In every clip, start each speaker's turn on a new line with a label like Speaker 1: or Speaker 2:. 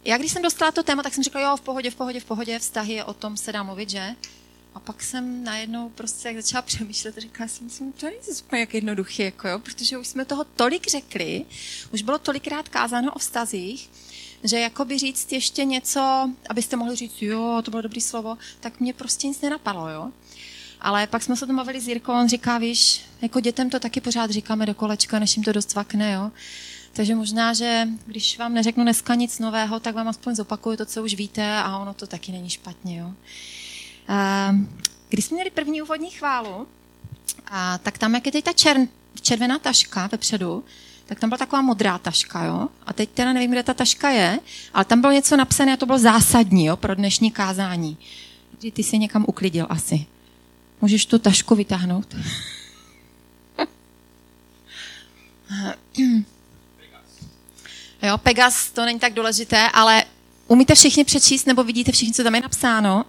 Speaker 1: já když jsem dostala to téma, tak jsem řekla, jo, v pohodě, vztahy je o tom, se dá mluvit, že? A pak jsem najednou prostě jak začala přemýšlet, říkala jsem si, to není úplně jak jednoduchý, jako jo, protože už jsme toho tolik řekli, už bylo tolikrát kázáno o vztazích, že jakoby říct ještě něco, abyste mohli říct, jo, to bylo dobrý slovo, tak mě prostě nic nenapadlo, jo. Ale pak jsme se to mluvili s Jirkou, on říká, víš, jako dětem to taky pořád říkáme do kolečka, než jim to dost vakne, jo. Takže možná, že když vám neřeknu dneska nic nového, tak vám aspoň zopakuju to, co už víte a ono to taky není špatně, jo. Když jsme měli první úvodní chválu, tak tam, jak je teď ta červená taška vepředu, tak tam byla taková modrá taška, jo. A teď teda nevím, kde ta taška je, ale tam bylo něco napsané a to bylo zásadní, jo, pro dnešní kázání. Ty jsi někam uklidil asi. Můžeš tu tašku vytáhnout? Jo, Pegas, to není tak důležité, ale umíte všichni přečíst, nebo vidíte všichni, co tam je napsáno?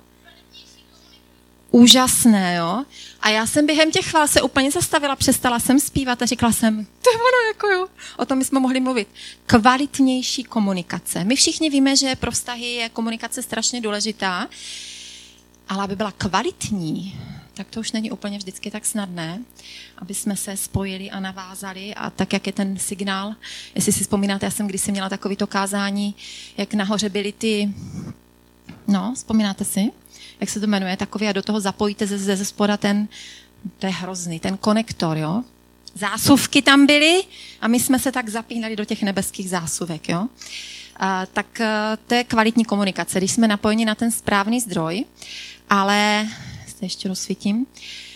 Speaker 1: Úžasné, jo. A já jsem během těch chvál se úplně zastavila, přestala jsem zpívat a říkala jsem, to je ono, jako jo. O tom jsme mohli mluvit. Kvalitnější komunikace. My všichni víme, že pro vztahy je komunikace strašně důležitá, ale aby byla kvalitní, tak to už není úplně vždycky tak snadné, aby jsme se spojili a navázali a tak, jak je ten signál. Jestli si vzpomínáte, já jsem kdysi měla takovýto kázání, jak nahoře byly ty, vzpomínáte si? Jak se to jmenuje, takový a do toho zapojíte ze spoda to je hrozný, ten konektor, jo. Zásuvky tam byly a my jsme se tak zapínali do těch nebeských zásuvek, jo. Tak to je kvalitní komunikace, když jsme napojeni na ten správný zdroj, ale ještě rozsvítím.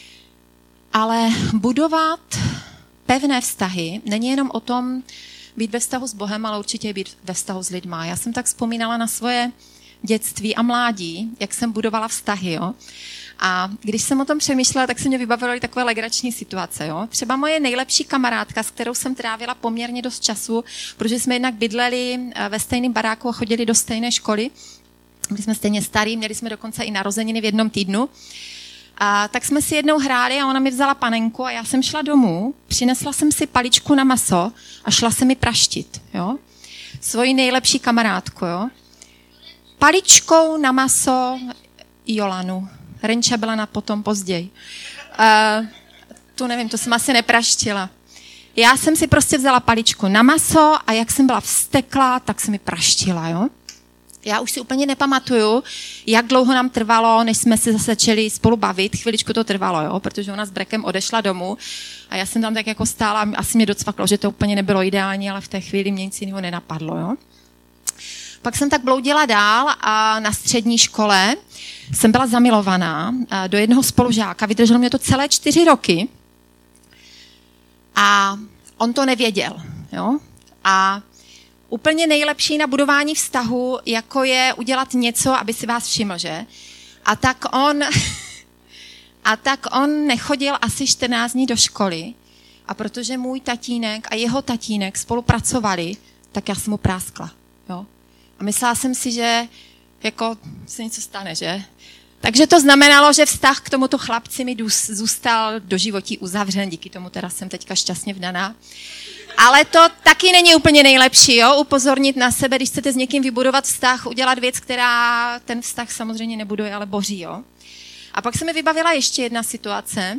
Speaker 1: Ale budovat pevné vztahy není jenom o tom být ve vztahu s Bohem, ale určitě být ve vztahu s lidma. Já jsem tak vzpomínala na svoje dětství a mládí, jak jsem budovala vztahy, jo. A když jsem o tom přemýšlela, tak se mě vybavily takové legrační situace, jo. Třeba moje nejlepší kamarádka, s kterou jsem trávila poměrně dost času, protože jsme jednak bydleli ve stejném baráku a chodili do stejné školy. Byli jsme stejně starí, měli jsme dokonce i narozeniny v jednom týdnu. A tak jsme si jednou hráli a ona mi vzala panenku a já jsem šla domů, přinesla jsem si paličku na maso a šla se mi praštit, jo. Svoji nejlepší kamarádku, jo. Paličkou na maso Jolanu. Renča byla na potom později. Tu nevím, to jsem asi nepraštila. Já jsem si prostě vzala paličku na maso a jak jsem byla vzteklá, tak se mi praštila, jo. Já už si úplně nepamatuju, jak dlouho nám trvalo, než jsme se zase začali spolu bavit. Chviličku to trvalo, jo, protože ona s Brekem odešla domů a já jsem tam tak jako stála, asi mě docvaklo, že to úplně nebylo ideální, ale v té chvíli mě nic jiného nenapadlo, jo. Pak jsem tak bloudila dál a na střední škole jsem byla zamilovaná do jednoho spolužáka. Vydrželo mě to celé 4 roky a on to nevěděl, jo. A úplně nejlepší na budování vztahu, jako je udělat něco, aby si vás všiml, že? A tak on nechodil asi 14 dní do školy a protože můj tatínek a jeho tatínek spolupracovali, tak já jsem mu práskla, jo. A myslela jsem si, že jako se něco stane, že? Takže to znamenalo, že vztah k tomuto chlapci mi zůstal do životí uzavřen, díky tomu teda jsem teďka šťastně vdaná. Ale to taky není úplně nejlepší, jo? Upozornit na sebe, když chcete s někým vybudovat vztah, udělat věc, která ten vztah samozřejmě nebuduje, ale boří, jo? A pak se mi vybavila ještě jedna situace,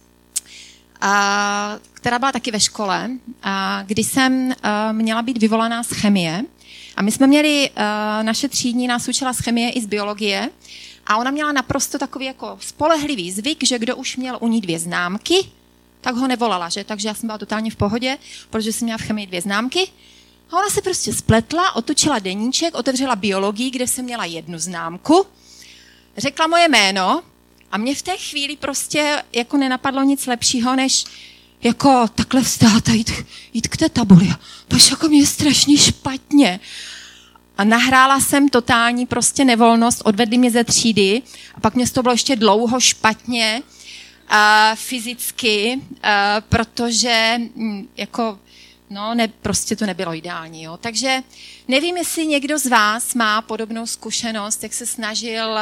Speaker 1: která byla taky ve škole, kdy jsem měla být vyvolaná z chemie. A my jsme měli, naše třídní nás učila z chemie i z biologie a ona měla naprosto takový jako spolehlivý zvyk, že kdo už měl u ní 2 známky, tak ho nevolala, že? Takže já jsem byla totálně v pohodě, protože jsem měla v chemii 2 známky. A ona se prostě spletla, otočila deníček, otevřela biologii, kde jsem měla 1 známku, řekla moje jméno a mě v té chvíli prostě jako nenapadlo nic lepšího, než jako takhle vstát a jít k té tabuli. Paž jako mě je strašně špatně. A nahrála jsem totální prostě nevolnost, odvedli mě ze třídy a pak mě z toho bylo ještě dlouho špatně fyzicky, protože jako, prostě to nebylo ideální. Jo. Takže nevím, jestli někdo z vás má podobnou zkušenost, jak se snažil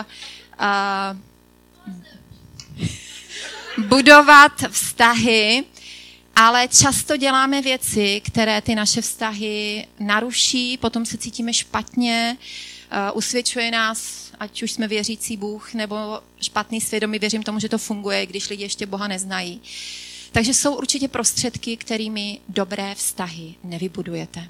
Speaker 1: budovat vztahy Ale často děláme věci, které ty naše vztahy naruší, potom se cítíme špatně, usvědčuje nás, ať už jsme věřící Bůh, nebo špatný svědomí, věřím tomu, že to funguje, když lidi ještě Boha neznají. Takže jsou určitě prostředky, kterými dobré vztahy nevybudujete.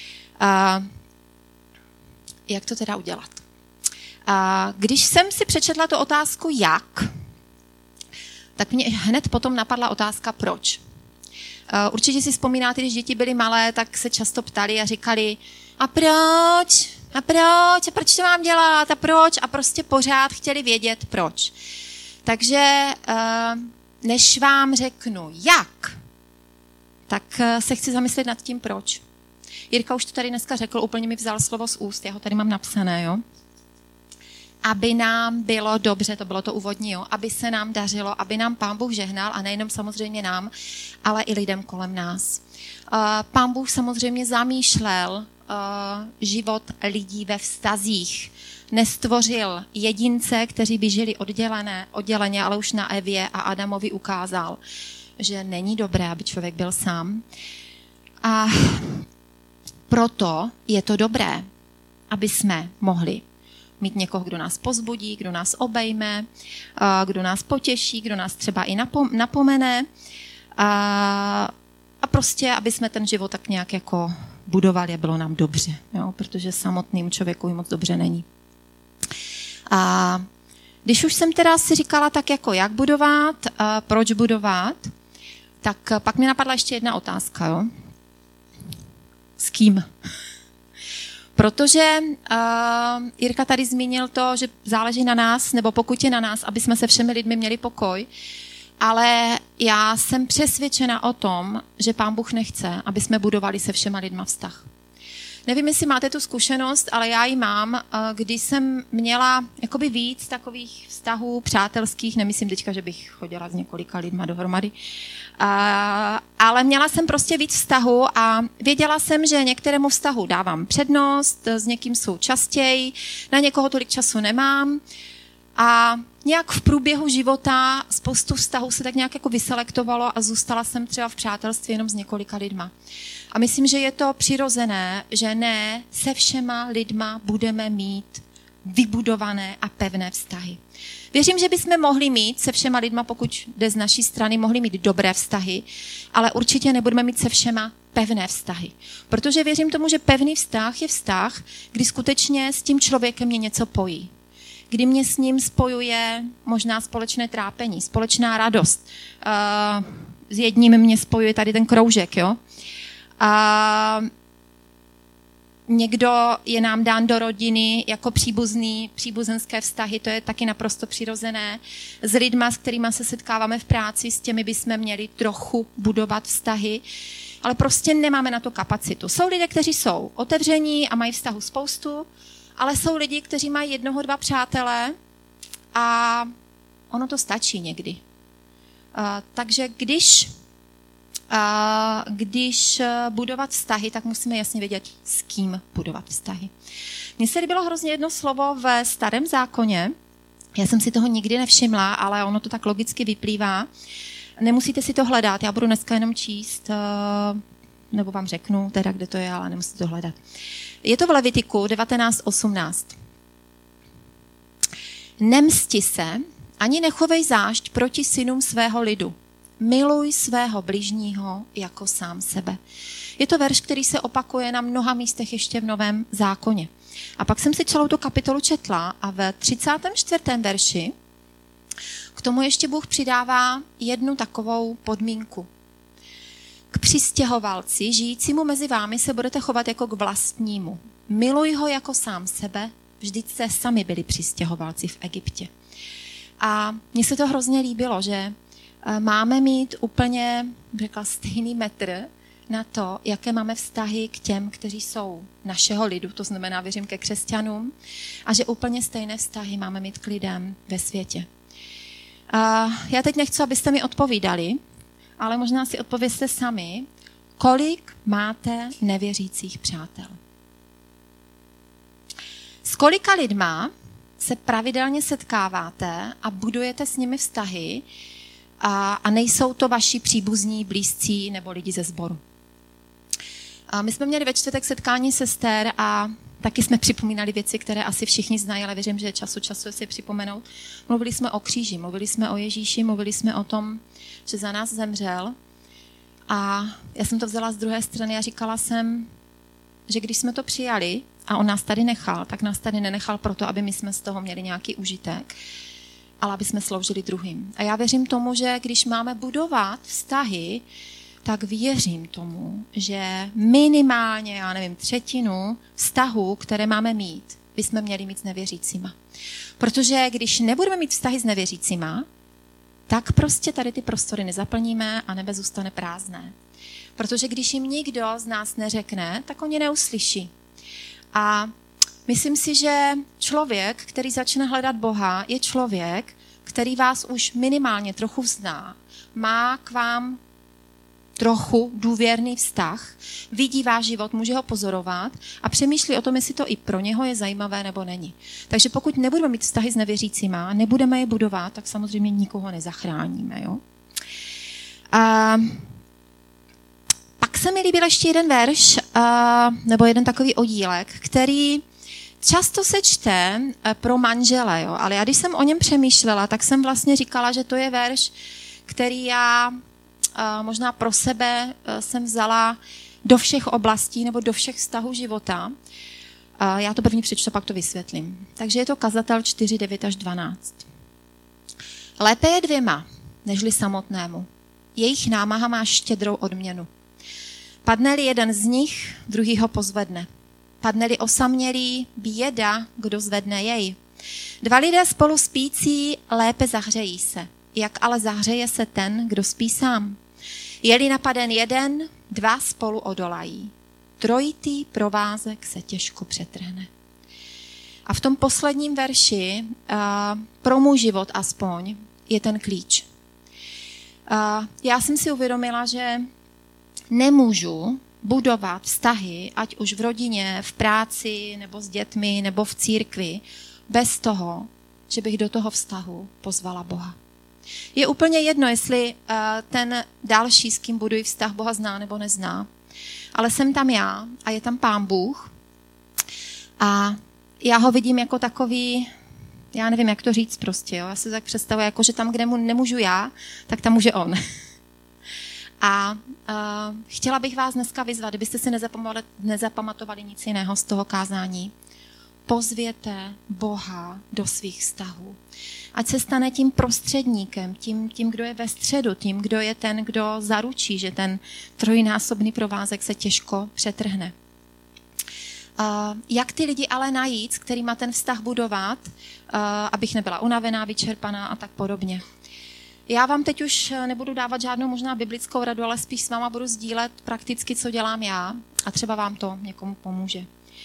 Speaker 1: Jak to teda udělat? Když jsem si přečetla tu otázku jak, tak mě hned potom napadla otázka proč. Určitě si vzpomínáte, když děti byly malé, tak se často ptali a říkali a proč? A proč? A proč to mám dělat? A proč? A prostě pořád chtěli vědět proč. Takže než vám řeknu jak, tak se chci zamyslet nad tím proč. Jirka už to tady dneska řekl, úplně mi vzal slovo z úst, já ho tady mám napsané, jo. Aby nám bylo dobře, to bylo to úvodní, jo, aby se nám dařilo, aby nám Pán Bůh žehnal a nejenom samozřejmě nám, ale i lidem kolem nás. Pán Bůh samozřejmě zamýšlel život lidí ve vztazích. Nestvořil jedince, kteří by žili odděleně, ale už na Evě a Adamovi ukázal, že není dobré, aby člověk byl sám. A proto je to dobré, aby jsme mohli mít někoho, kdo nás pozbudí, kdo nás obejme, kdo nás potěší, kdo nás třeba i napomene a prostě, aby jsme ten život tak nějak jako budovali a bylo nám dobře, jo? Protože samotným člověku moc dobře není. A když už jsem teda si říkala tak jako jak budovat, proč budovat, tak pak mi napadla ještě jedna otázka, jo? S kým? Protože Jirka tady zmínil to, že záleží na nás, nebo pokud je na nás, aby jsme se všemi lidmi měli pokoj, ale já jsem přesvědčena o tom, že Pán Bůh nechce, aby jsme budovali se všema lidma vztah. Nevím, jestli máte tu zkušenost, ale já ji mám, když jsem měla jakoby víc takových vztahů přátelských, nemyslím teďka, že bych chodila s několika lidma dohromady, ale měla jsem prostě víc vztahu a věděla jsem, že některému vztahu dávám přednost, s někým jsou častěji, na někoho tolik času nemám a nějak v průběhu života spoustu vztahů se tak nějak jako vyselektovalo a zůstala jsem třeba v přátelství jenom s několika lidma. A myslím, že je to přirozené, že ne se všema lidma budeme mít vybudované a pevné vztahy. Věřím, že bychom mohli mít se všema lidma, pokud jde z naší strany, mohli mít dobré vztahy, ale určitě nebudeme mít se všema pevné vztahy. Protože věřím tomu, že pevný vztah je vztah, kdy skutečně s tím člověkem mě něco pojí. Kdy mě s ním spojuje možná společné trápení, společná radost. S jedním mě spojuje tady ten kroužek, jo. A někdo je nám dán do rodiny jako příbuzenské vztahy, to je taky naprosto přirozené. S lidma, s kterými se setkáváme v práci, s těmi bychom měli trochu budovat vztahy, ale prostě nemáme na to kapacitu. Jsou lidé, kteří jsou otevření a mají vztahu spoustu, ale jsou lidi, kteří mají 1, 2 přátele a ono to stačí někdy. Takže když budovat vztahy, tak musíme jasně vědět, s kým budovat vztahy. Mně se líbilo hrozně jedno slovo ve Starém zákoně. Já jsem si toho nikdy nevšimla, ale ono to tak logicky vyplývá. Nemusíte si to hledat, já budu dneska jenom číst, nebo vám řeknu teda, kde to je, ale nemusíte to hledat. Je to v Levitiku 19:18. Nemsti se, ani nechovej zášť proti synům svého lidu. Miluj svého bližního jako sám sebe. Je to verš, který se opakuje na mnoha místech ještě v Novém zákoně. A pak jsem si celou tu kapitolu četla a ve 34. verši k tomu ještě Bůh přidává jednu takovou podmínku. K přistěhovalci, žijícímu mezi vámi, se budete chovat jako k vlastnímu. Miluj ho jako sám sebe, vždyť jste sami byli přistěhovalci v Egyptě. A mně se to hrozně líbilo, že máme mít úplně, řekla, stejný metr na to, jaké máme vztahy k těm, kteří jsou našeho lidu, to znamená, věřím, ke křesťanům, a že úplně stejné vztahy máme mít k lidem ve světě. Já teď nechci, abyste mi odpovídali, ale možná si odpovězte sami, kolik máte nevěřících přátel. S kolika lidma se pravidelně setkáváte a budujete s nimi vztahy, a nejsou to vaši příbuzní, blízcí nebo lidi ze sboru. A my jsme měli ve čtvrtek setkání sester a taky jsme připomínali věci, které asi všichni znají, ale věřím, že času si připomenout. Mluvili jsme o kříži, mluvili jsme o Ježíši, mluvili jsme o tom, že za nás zemřel. A já jsem to vzala z druhé strany a říkala jsem, že když jsme to přijali a on nás tady nechal, tak nás tady nenechal proto, aby my jsme z toho měli nějaký užitek, ale aby jsme sloužili druhým. A já věřím tomu, že když máme budovat vztahy, tak věřím tomu, že minimálně, třetinu vztahů, které máme mít, bychom měli mít s nevěřícíma. Protože když nebudeme mít vztahy s nevěřícíma, tak prostě tady ty prostory nezaplníme a nebe zůstane prázdné. Protože když jim nikdo z nás neřekne, tak oni neuslyší. A myslím si, že člověk, který začne hledat Boha, je člověk, který vás už minimálně trochu zná, má k vám trochu důvěrný vztah, vidí váš život, může ho pozorovat a přemýšlí o tom, jestli to i pro něho je zajímavé nebo není. Takže pokud nebudeme mít vztahy s nevěřícíma, nebudeme je budovat, tak samozřejmě nikoho nezachráníme. Jo? Pak se mi líbil ještě jeden verš, nebo jeden takový oddílek, který často se čte pro manžele, jo? Ale já když jsem o něm přemýšlela, tak jsem vlastně říkala, že to je verš, který já možná pro sebe jsem vzala do všech oblastí nebo do všech vztahů života. Já to první přečtu, pak to vysvětlím. Takže je to Kazatel 4, 9 až 12. Lépe je dvěma, nežli samotnému. Jejich námaha má štědrou odměnu. Padne-li jeden z nich, druhý ho pozvedne. Padne-li osamělý, běda, kdo zvedne jej. Dva lidé spolu spící lépe zahřejí se. Jak ale zahřeje se ten, kdo spí sám? Je-li napaden jeden, dva spolu odolají. Trojitý provázek se těžko přetrhne. A v tom posledním verši, pro můj život aspoň, je ten klíč. Já jsem si uvědomila, že nemůžu budovat vztahy, ať už v rodině, v práci, nebo s dětmi, nebo v církvi, bez toho, že bych do toho vztahu pozvala Boha. Je úplně jedno, jestli ten další, s kým buduji vztah, Boha zná nebo nezná. Ale jsem tam já a je tam Pán Bůh. A já ho vidím jako takový, já nevím, jak to říct prostě. Jo? Já si tak představuji, jako, že tam, kde mu nemůžu já, tak tam může on. A chtěla bych vás dneska vyzvat, kdybyste si nezapamatovali nic jiného z toho kázání. Pozvěte Boha do svých vztahů. Ať se stane tím prostředníkem, tím, kdo je ve středu, tím, kdo je ten, kdo zaručí, že ten trojnásobný provázek se těžko přetrhne. Jak ty lidi ale najít, s kterýma ten vztah budovat, abych nebyla unavená, vyčerpaná a tak podobně. Já vám teď už nebudu dávat žádnou možná biblickou radu, ale spíš s váma budu sdílet prakticky, co dělám já a třeba vám to někomu pomůže.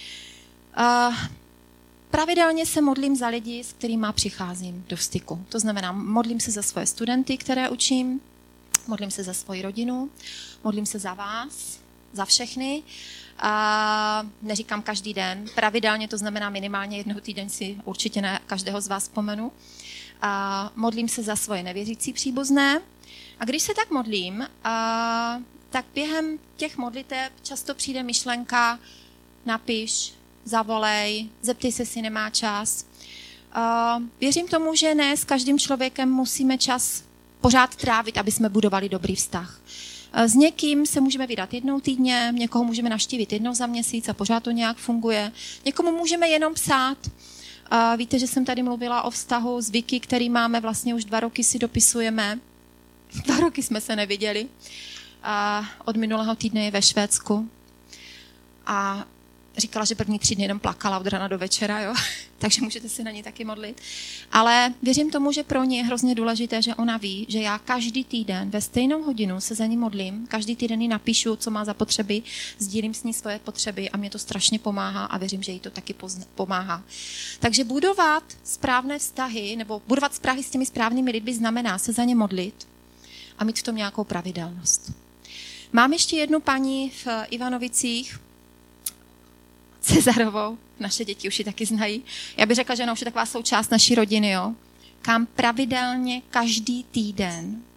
Speaker 1: Pravidelně se modlím za lidi, s kterými přicházím do styku. To znamená, modlím se za svoje studenty, které učím, modlím se za svoji rodinu, modlím se za vás, za všechny. Neříkám každý den, pravidelně, to znamená minimálně jednou týden si určitě ne každého z vás vzpomenu. Modlím se za svoje nevěřící příbuzné. A když se tak modlím, tak během těch modliteb často přijde myšlenka, napiš, zavolej, zeptej se, jestli nemá čas. Věřím tomu, že ne s každým člověkem musíme čas pořád trávit, aby jsme budovali dobrý vztah. S někým se můžeme vydat jednou týdně, někoho můžeme navštívit jednou za měsíc a pořád to nějak funguje. Někomu můžeme jenom psát. Víte, že jsem tady mluvila o vztahu s Vicky, který máme vlastně už 2 roky si dopisujeme. 2 roky jsme se neviděli. Od minulého týdne je ve Švédsku. A říkala, že první 3 dny jenom plakala od rana do večera, jo? Takže můžete se na ní taky modlit. Ale věřím tomu, že pro ní je hrozně důležité, že ona ví, že já každý týden ve stejnou hodinu se za ní modlím, každý týden jí napíšu, co má za potřeby, sdílím s ní svoje potřeby a mě to strašně pomáhá a věřím, že jí to taky pomáhá. Takže budovat správné vztahy, nebo budovat vztahy s těmi správnými lidmi znamená se za ně modlit a mít v tom nějakou pravidelnost. Mám ještě jednu paní v Ivanovicích, Cezarovou, naše děti už ji taky znají. Já bych řekla, že ona už je taková součást naší rodiny, jo? Kam pravidelně každý týden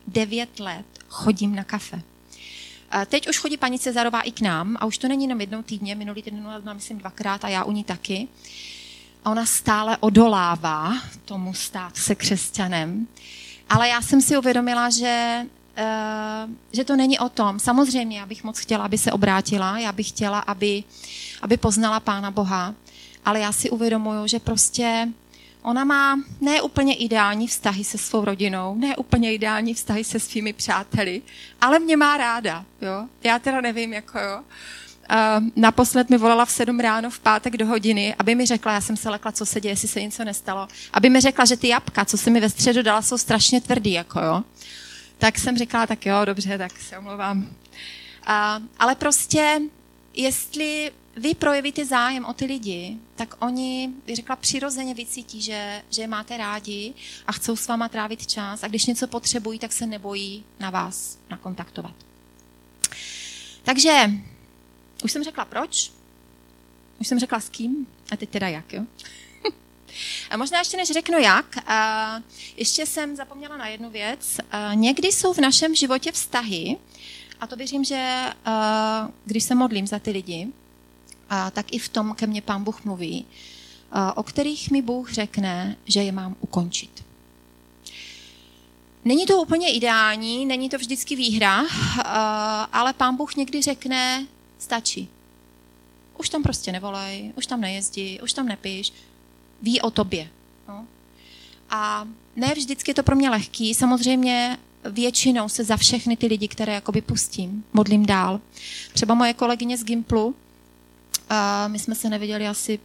Speaker 1: 9 let chodím na kafe. Teď už chodí paní Cezarová i k nám a už to není jenom jednou týdně, minulý týden byla, myslím, 2krát a já u ní taky. A ona stále odolává tomu stát se křesťanem. Ale já jsem si uvědomila, že to není o tom. Samozřejmě, já bych moc chtěla, aby se obrátila, já bych chtěla, aby poznala Pána Boha, ale já si uvědomuju, že prostě ona má ne úplně ideální vztahy se svou rodinou, ne úplně ideální vztahy se svými přáteli, ale mě má ráda, jo. Já teda nevím, jako jo. Naposled mi volala v 7 ráno v pátek do hodiny, aby mi řekla, já jsem se lekla, co se děje, jestli se něco nestalo, aby mi řekla, že ty jabka, co se mi ve středu dala, jsou strašně tvrdý, jako jo. Tak jsem říkala, tak jo, dobře, tak se omlouvám. Ale prostě, jestli vy projevíte zájem o ty lidi, tak oni, bych řekla, přirozeně vycítí, že je máte rádi a chcou s váma trávit čas a když něco potřebují, tak se nebojí na vás nakontaktovat. Takže, už jsem řekla proč, už jsem řekla s kým a teď teda jak, jo? A možná ještě než řeknu jak, ještě jsem zapomněla na jednu věc. Někdy jsou v našem životě vztahy, a to věřím, že když se modlím za ty lidi, tak i v tom ke mně Pán Bůh mluví, o kterých mi Bůh řekne, že je mám ukončit. Není to úplně ideální, není to vždycky výhra, ale Pán Bůh někdy řekne, stačí. Už tam prostě nevolej, už tam nejezdí, už tam nepíš, ví o tobě. No. A ne vždycky je to pro mě lehký, samozřejmě většinou se za všechny ty lidi, které jakoby pustím, modlím dál. Třeba moje kolegyně z Gimplu, my jsme se neviděli asi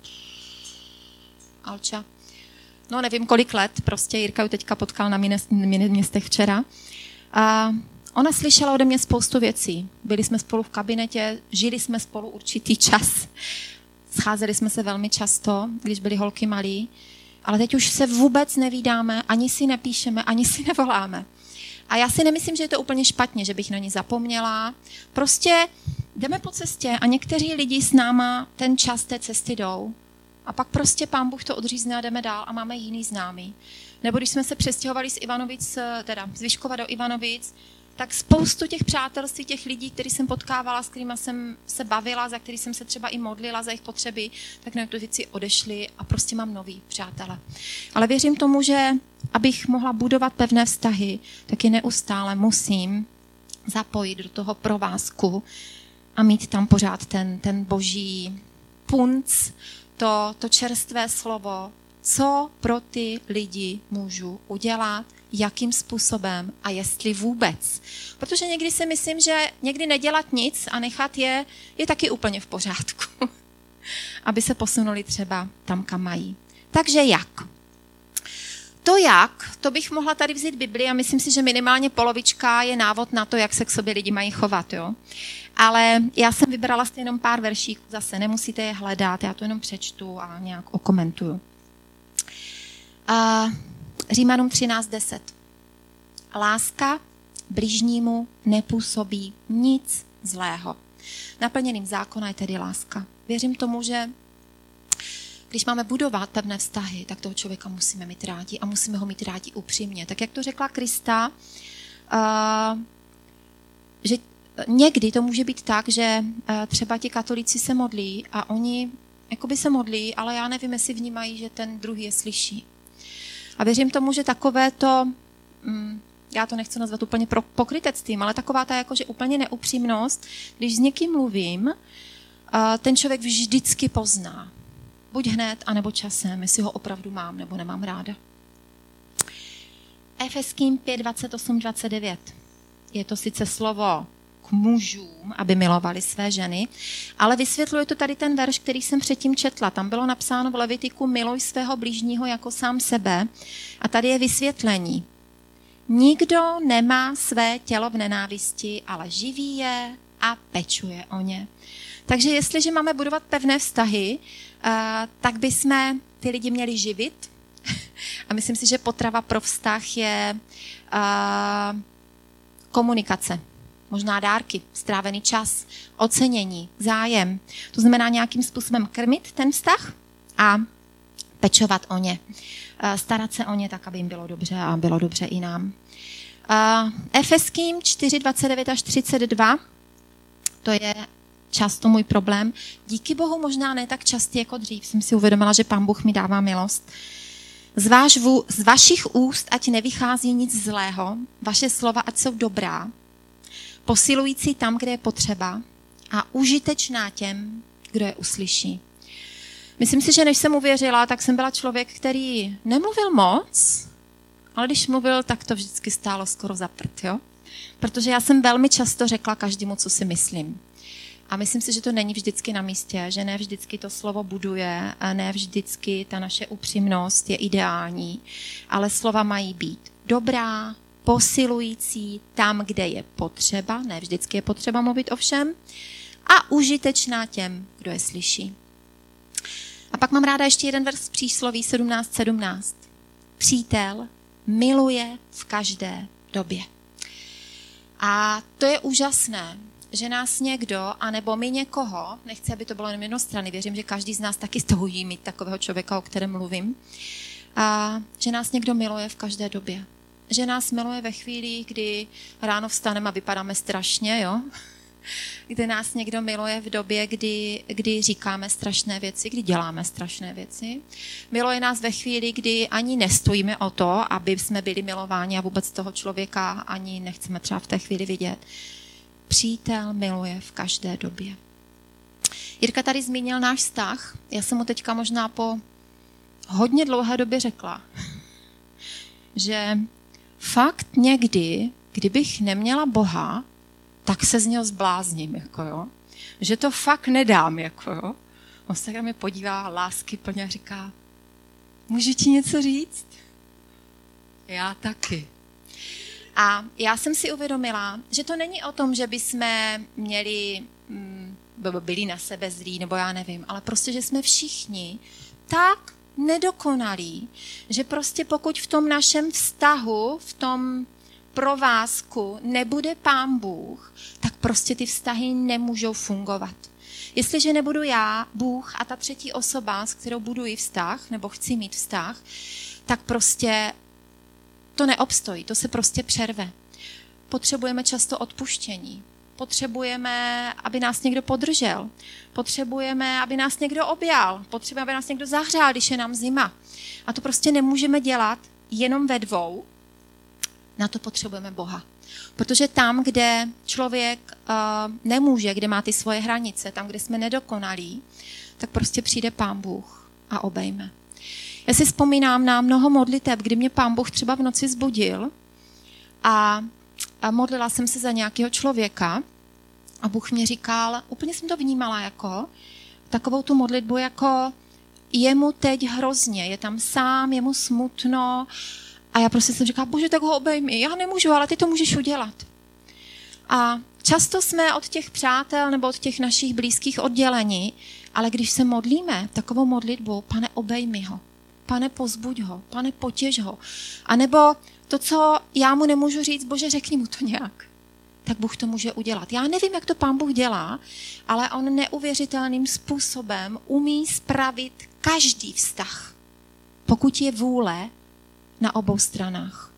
Speaker 1: Alča, no nevím kolik let, prostě Jirka ji teďka potkal na městech včera. Ona slyšela ode mě spoustu věcí. Byli jsme spolu v kabinetě, žili jsme spolu určitý čas. Scházeli jsme se velmi často, když byly holky malí, ale teď už se vůbec nevídáme, ani si nepíšeme, ani si nevoláme. A já si nemyslím, že je to úplně špatně, že bych na ní zapomněla. Prostě jdeme po cestě a někteří lidi s náma ten čas té cesty jdou. A pak prostě Pán Bůh to odřízne a jdeme dál a máme jiný známý. Nebo když jsme se přestěhovali z Ivanovic, teda z Vyškova do Ivanovic, tak spoustu těch přátelství, těch lidí, který jsem potkávala, s kterými jsem se bavila, za který jsem se třeba i modlila za jejich potřeby, tak na to věci odešly a prostě mám nový přátele. Ale věřím tomu, že abych mohla budovat pevné vztahy, tak je neustále musím zapojit do toho provázku a mít tam pořád ten boží punc, to čerstvé slovo, co pro ty lidi můžu udělat, jakým způsobem a jestli vůbec. Protože někdy si myslím, že někdy nedělat nic a nechat je taky úplně v pořádku. Aby se posunuli třeba tam, kam mají. Takže jak? To bych mohla tady vzít Bibli a myslím si, že minimálně polovička je návod na to, jak se k sobě lidi mají chovat. Jo? Ale já jsem vybrala jenom pár veršíků, zase nemusíte je hledat, já to jenom přečtu a nějak okomentuju. Římanům 13:10. Láska bližnímu nepůsobí nic zlého. Naplněným zákona je tedy láska. Věřím tomu, že když máme budovat pevné vztahy, tak toho člověka musíme mít rádi a musíme ho mít rádi upřímně. Tak jak to řekla Krista, že někdy to může být tak, že třeba ti katolíci se modlí a oni jakoby se modlí, ale já nevím, jestli vnímají, že ten druhý je slyší. A věřím tomu, že takové to, já to nechci nazvat úplně pokrytectvím, ale taková ta jakože úplně neupřímnost, když s někým mluvím, ten člověk vždycky pozná. Buď hned, anebo časem, jestli ho opravdu mám nebo nemám ráda. Efeským 5:28-29. Je to sice slovo k mužům, aby milovali své ženy, ale vysvětluje to tady ten verš, který jsem předtím četla. Tam bylo napsáno v Levitiku miluj svého blížního jako sám sebe. A tady je vysvětlení. Nikdo nemá své tělo v nenávisti, ale živí je a pečuje o ně. Takže jestliže máme budovat pevné vztahy, tak bychom ty lidi měli živit. A myslím si, že potrava pro vztah je komunikace. Možná dárky, strávený čas, ocenění, zájem. To znamená nějakým způsobem krmit ten vztah a pečovat o ně. Starat se o ně tak, aby jim bylo dobře a bylo dobře i nám. Efeským 4, 29 až 32, to je často můj problém. Díky Bohu možná ne tak častý jako dřív. Jsem si uvědomila, že Pán Bůh mi dává milost. Z vašich úst ať nevychází nic zlého, vaše slova ať jsou dobrá, posilující tam, kde je potřeba a užitečná těm, kdo je uslyší. Myslím si, že než jsem uvěřila, tak jsem byla člověk, který nemluvil moc, ale když mluvil, tak to vždycky stálo skoro za prd, jo? Protože já jsem velmi často řekla každému, co si myslím. A myslím si, že to není vždycky na místě, že ne vždycky to slovo buduje, a ne vždycky ta naše upřímnost je ideální, ale slova mají být dobrá, posilující tam, kde je potřeba, ne vždycky je potřeba mluvit o všem, a užitečná těm, kdo je slyší. A pak mám ráda ještě jeden verš z Přísloví 17:17. Přítel miluje v každé době. A to je úžasné, že nás někdo, anebo my někoho, nechci, aby to bylo jenom jednostranný, věřím, že každý z nás taky touží mít takového člověka, o kterém mluvím, a že nás někdo miluje v každé době. Že nás miluje ve chvíli, kdy ráno vstaneme a vypadáme strašně, jo? Kdy nás někdo miluje v době, kdy říkáme strašné věci, kdy děláme strašné věci. Miluje nás ve chvíli, kdy ani nestojíme o to, aby jsme byli milováni a vůbec toho člověka ani nechceme třeba v té chvíli vidět. Přítel miluje v každé době. Jirka tady zmínil náš vztah. Já jsem mu teďka možná po hodně dlouhé době řekla, že fakt někdy, kdybych neměla Boha, tak se z něho zblázním, jako jo. Že to fakt nedám, jako jo. On se na mě podívá láskyplně a říká, můžu ti něco říct? Já taky. A já jsem si uvědomila, že to není o tom, že bychom byli na sebe zlí, nebo já nevím, ale prostě, že jsme všichni tak nedokonalí, že prostě pokud v tom našem vztahu, v tom provázku nebude Pán Bůh, tak prostě ty vztahy nemůžou fungovat. Jestliže nebudu já, Bůh a ta třetí osoba, s kterou buduji vztah, nebo chci mít vztah, tak prostě to neobstojí, to se prostě přerve. Potřebujeme často odpuštění. Potřebujeme, aby nás někdo podržel. Potřebujeme, aby nás někdo objal. Potřebujeme, aby nás někdo zahřál, když je nám zima. A to prostě nemůžeme dělat jenom ve dvou. Na to potřebujeme Boha. Protože tam, kde člověk nemůže, kde má ty svoje hranice, tam, kde jsme nedokonalí, tak prostě přijde Pán Bůh a obejme. Já si vzpomínám na mnoho modliteb, kdy mě Pán Bůh třeba v noci zbudil a modlila jsem se za nějakého člověka a Bůh mě říkal, úplně jsem to vnímala jako takovou tu modlitbu, jako je mu teď hrozně, je tam sám, je mu smutno a já prostě jsem říkala, Bože, tak ho obejmi, já nemůžu, ale ty to můžeš udělat. A často jsme od těch přátel nebo od těch našich blízkých oddělení, ale když se modlíme takovou modlitbu, Pane, obejmi ho. Pane, pozbuď ho, Pane, potěž ho. A nebo to, co já mu nemůžu říct, Bože, řekni mu to nějak. Tak Bůh to může udělat. Já nevím, jak to Pán Bůh dělá, ale on neuvěřitelným způsobem umí spravit každý vztah, pokud je vůle na obou stranách.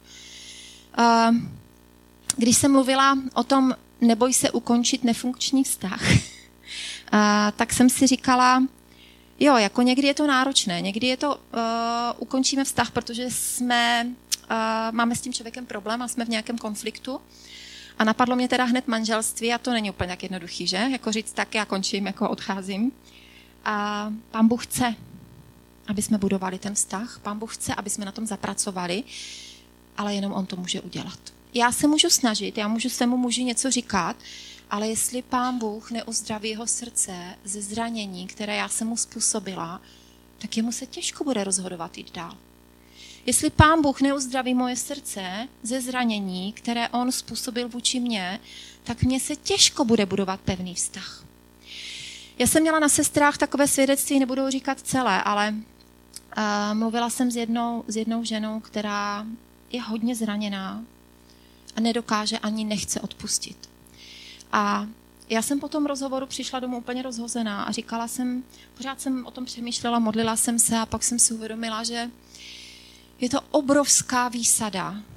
Speaker 1: Když jsem mluvila o tom, neboj se ukončit nefunkční vztah, tak jsem si říkala, jo, jako někdy je to náročné, někdy je to, ukončíme vztah, protože máme s tím člověkem problém a jsme v nějakém konfliktu. A napadlo mě teda hned manželství a to není úplně tak jednoduchý, že? Jako říct, tak já končím, jako odcházím. A Pán Bůh chce, aby jsme budovali ten vztah. Pán Bůh chce, aby jsme na tom zapracovali, ale jenom on to může udělat. Já se můžu snažit, já můžu svému muži něco říkat, ale jestli Pán Bůh neuzdraví jeho srdce ze zranění, které já jsem mu způsobila, tak jemu se těžko bude rozhodovat jít dál. Jestli Pán Bůh neuzdraví moje srdce ze zranění, které on způsobil vůči mně, tak mně se těžko bude budovat pevný vztah. Já jsem měla na sestrách takové svědectví, nebudu říkat celé, ale mluvila jsem s jednou ženou, která je hodně zraněná a nedokáže ani nechce odpustit. A já jsem po tom rozhovoru přišla domů úplně rozhozená a říkala jsem, pořád jsem o tom přemýšlela, modlila jsem se a pak jsem si uvědomila, že je to obrovská výsada,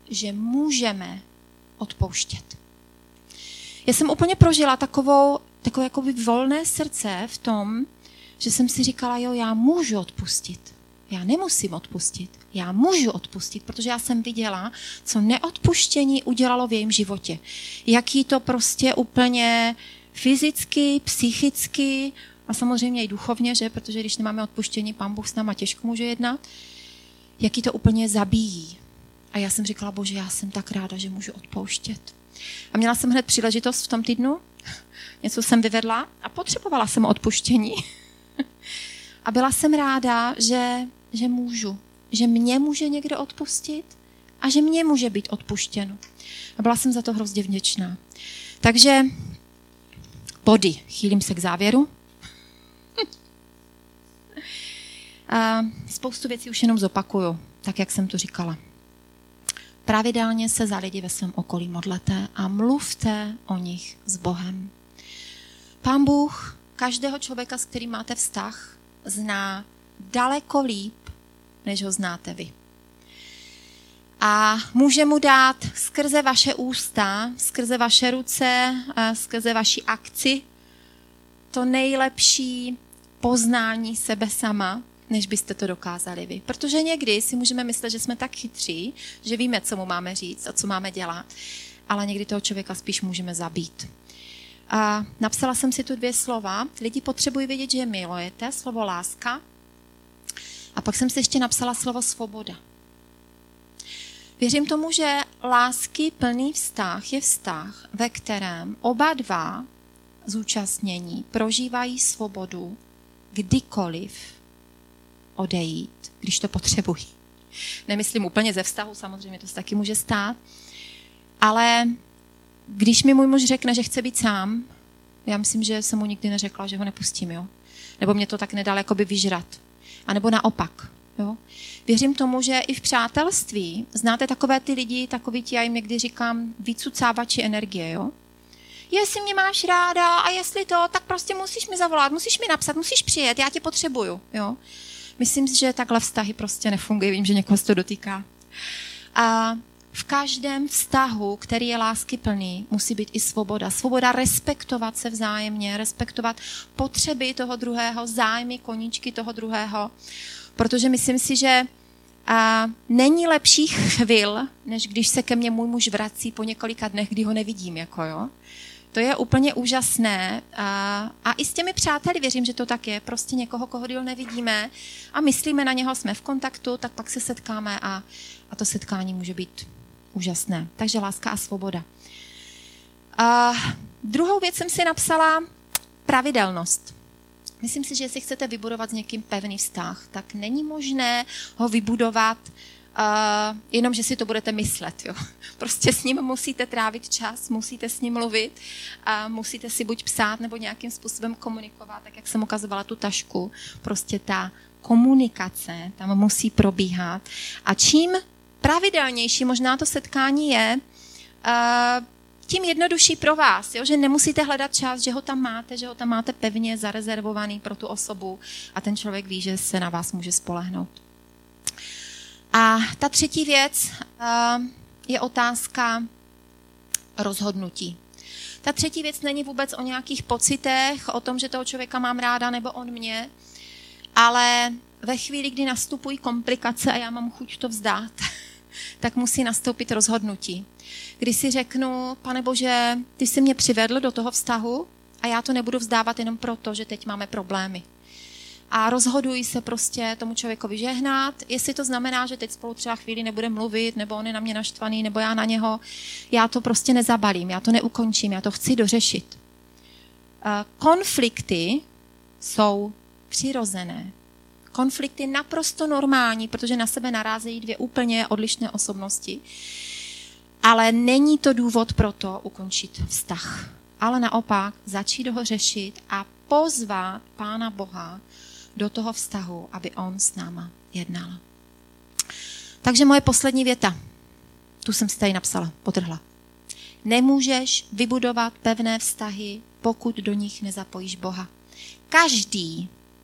Speaker 1: že můžeme odpouštět. Já jsem úplně prožila takové jakoby volné srdce v tom, že jsem si říkala, jo, já můžu odpustit. Já nemusím odpustit. Já můžu odpustit, protože já jsem viděla, co neodpuštění udělalo v jejím životě. Jaký to prostě úplně fyzicky, psychicky a samozřejmě i duchovně, že? Protože když nemáme odpuštění, Pán Bůh s náma těžko může jednat, jaký to úplně zabíjí. A já jsem říkala, Bože, já jsem tak ráda, že můžu odpouštět. A měla jsem hned příležitost v tom týdnu, něco jsem vyvedla a potřebovala jsem odpuštění. A byla jsem ráda, že můžu, že mě může někdo odpustit a že mě může být odpuštěno. A byla jsem za to hrozně vděčná. Takže body, chýlím se k závěru. A spoustu věcí už jenom zopakuju, tak jak jsem to říkala. Pravidelně se za lidi ve svém okolí modlete a mluvte o nich s Bohem. Pán Bůh každého člověka, s kterým máte vztah, zná daleko líp, než ho znáte vy. A může mu dát skrze vaše ústa, skrze vaše ruce, skrze vaši akci to nejlepší poznání sebe sama, než byste to dokázali vy. Protože někdy si můžeme myslet, že jsme tak chytří, že víme, co mu máme říct a co máme dělat, ale někdy toho člověka spíš můžeme zabít. A napsala jsem si tu 2 slova. Lidi potřebují vědět, že je milujete, slovo láska. A pak jsem si ještě napsala slovo svoboda. Věřím tomu, že lásky plný vztah je vztah, ve kterém oba dva zúčastnění prožívají svobodu kdykoliv odejít, když to potřebují. Nemyslím úplně ze vztahu, samozřejmě to se taky může stát, ale když mi můj muž řekne, že chce být sám, já myslím, že jsem mu nikdy neřekla, že ho nepustím, jo? Nebo mě to tak nedal jakoby vyžrat. A nebo naopak, jo? Věřím tomu, že i v přátelství znáte takové ty lidi, takový ti, já jim někdy říkám, vycucávači energie, jo? Jestli mě máš ráda a jestli to, tak prostě musíš mi zavolat, musíš mi napsat, musíš přijet, já tě potřebuju, jo? Myslím si, že takhle vztahy prostě nefungují, vím, že někoho se to dotýká. A v každém vztahu, který je láskyplný, musí být i svoboda. Svoboda respektovat se vzájemně, respektovat potřeby toho druhého, zájmy, koníčky toho druhého. Protože myslím si, že není lepší chvil, než když se ke mně můj muž vrací po několika dnech, kdy ho nevidím. Jako jo. To je úplně úžasné. A i s těmi přáteli věřím, že to tak je. Prostě někoho, koho díl nevidíme a myslíme na něho, jsme v kontaktu, tak pak se setkáme a to setkání může být úžasné. Takže láska a svoboda. Druhou věc jsem si napsala pravidelnost. Myslím si, že jestli chcete vybudovat s někým pevný vztah, tak není možné ho vybudovat jenom, že si to budete myslet. Jo. Prostě s ním musíte trávit čas, musíte s ním mluvit, musíte si buď psát nebo nějakým způsobem komunikovat, tak jak jsem ukazovala tu tašku. Prostě ta komunikace tam musí probíhat. A čím pravidelnější možná to setkání je, tím jednodušší pro vás, jo? Že nemusíte hledat čas, že ho tam máte pevně zarezervovaný pro tu osobu a ten člověk ví, že se na vás může spolehnout. A ta třetí věc je otázka rozhodnutí. Ta třetí věc není vůbec o nějakých pocitech, o tom, že toho člověka mám ráda nebo on mě, ale ve chvíli, kdy nastupují komplikace a já mám chuť to vzdát, tak musí nastoupit rozhodnutí. Kdy si řeknu, Pane Bože, ty jsi mě přivedl do toho vztahu a já to nebudu vzdávat jenom proto, že teď máme problémy. A rozhoduji se prostě tomu člověkovi žehnat, jestli to znamená, že teď spolu třeba chvíli nebudeme mluvit, nebo on je na mě naštvaný, nebo já na něho, já to prostě nezabalím, já to neukončím, já to chci dořešit. Konflikty jsou přirozené. Konflikty naprosto normální, protože na sebe narázejí 2 úplně odlišné osobnosti. Ale není to důvod pro to ukončit vztah. Ale naopak začít ho řešit a pozvat Pána Boha do toho vztahu, aby on s náma jednal. Takže moje poslední věta. Tu jsem si tady napsala, podtrhla. Nemůžeš vybudovat pevné vztahy, pokud do nich nezapojíš Boha. Každý,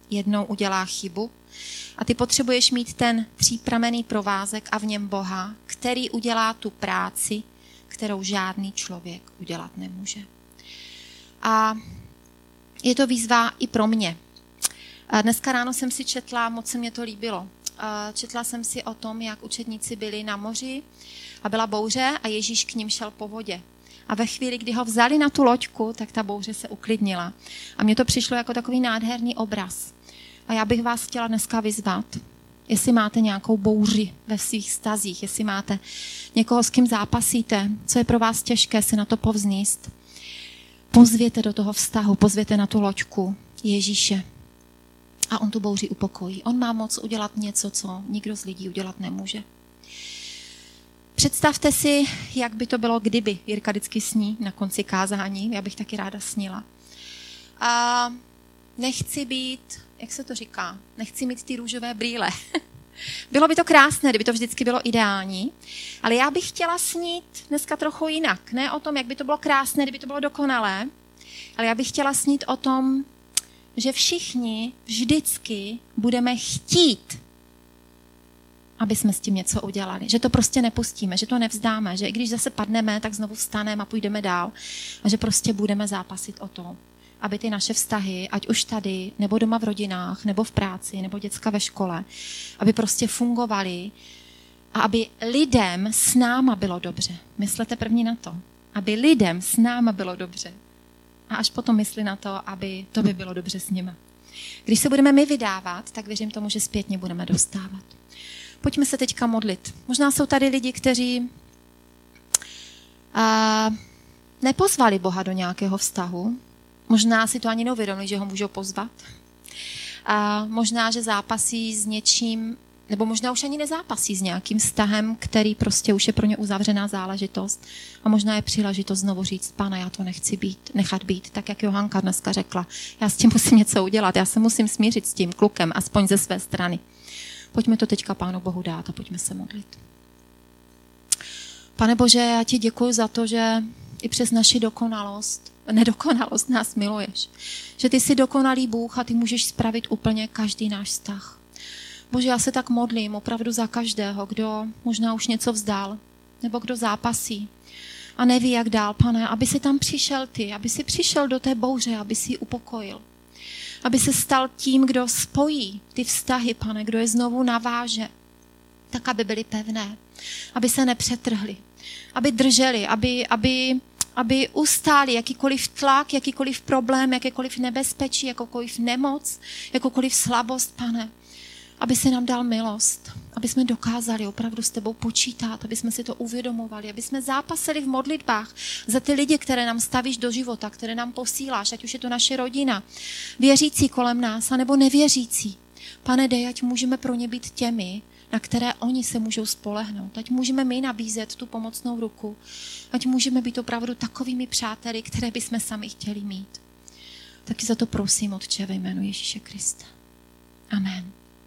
Speaker 1: jednou udělá chybu a ty potřebuješ mít ten třípramenný provázek a v něm Boha, který udělá tu práci, kterou žádný člověk udělat nemůže. A je to výzva i pro mě. Dneska ráno jsem si četla, moc se mě to líbilo. Četla jsem si o tom, jak učedníci byli na moři a byla bouře a Ježíš k ním šel po vodě. A ve chvíli, kdy ho vzali na tu loďku, tak ta bouře se uklidnila. A mně to přišlo jako takový nádherný obraz. A já bych vás chtěla dneska vyzvat, jestli máte nějakou bouři ve svých vztazích, jestli máte někoho, s kým zápasíte, co je pro vás těžké si na to povznést, pozvěte do toho vztahu, pozvěte na tu loďku Ježíše. A on tu bouři upokojí. On má moc udělat něco, co nikdo z lidí udělat nemůže. Představte si, jak by to bylo, kdyby. Jirka vždycky sní na konci kázání, já bych taky ráda snila. A nechci být, jak se to říká, nechci mít ty růžové brýle. Bylo by to krásné, kdyby to vždycky bylo ideální, ale já bych chtěla snít dneska trochu jinak. Ne o tom, jak by to bylo krásné, kdyby to bylo dokonalé, ale já bych chtěla snít o tom, že všichni vždycky budeme chtít, aby jsme s tím něco udělali. Že to prostě nepustíme, že to nevzdáme, že i když zase padneme, tak znovu vstaneme a půjdeme dál. A že prostě budeme zápasit o to, aby ty naše vztahy, ať už tady, nebo doma v rodinách, nebo v práci, nebo děcka ve škole, aby prostě fungovaly a aby lidem s náma bylo dobře. Myslete první na to. Aby lidem s náma bylo dobře. A až potom mysli na to, aby to by bylo dobře s nimi. Když se budeme my vydávat, tak věřím tomu, že zpětně budeme dostávat. Pojďme se teďka modlit. Možná jsou tady lidi, kteří nepozvali Boha do nějakého vztahu. Možná si to ani neuvědomili, že ho můžou pozvat. A možná, že zápasí s něčím, nebo možná už ani nezápasí s nějakým vztahem, který prostě už je pro ně uzavřená záležitost. A možná je příležitost znovu říct, Pane, já to nechci nechat být, tak jak Johanka dneska řekla. Já s tím musím něco udělat, já se musím smířit s tím klukem, aspoň ze své strany. Pojďme to teďka Pánu Bohu dát a pojďme se modlit. Pane Bože, já ti děkuji za to, že i přes naši nedokonalost nás miluješ. Že ty jsi dokonalý Bůh a ty můžeš spravit úplně každý náš vztah. Bože, já se tak modlím opravdu za každého, kdo možná už něco vzdal, nebo kdo zápasí a neví, jak dál, Pane, aby si tam přišel ty, aby si přišel do té bouře, aby si ji upokojil. Aby se stal tím, kdo spojí ty vztahy, Pane, kdo je znovu naváže, tak aby byly pevné, aby se nepřetrhly, aby drželi, aby ustáli jakýkoliv tlak, jakýkoliv problém, jakékoliv nebezpečí, jakoukoliv nemoc, jakoukoliv slabost, Pane. Aby si nám dal milost, aby jsme dokázali opravdu s tebou počítat, aby jsme si to uvědomovali, aby jsme zápasili v modlitbách za ty lidi, které nám stavíš do života, které nám posíláš, ať už je to naše rodina, věřící kolem nás, anebo nevěřící. Pane, dej, ať můžeme pro ně být těmi, na které oni se můžou spolehnout. Ať můžeme my nabízet tu pomocnou ruku. Ať můžeme být opravdu takovými přáteli, které bychom sami chtěli mít. Taky za to prosím, Otče, ve jménu Ježíše Krista. Amen.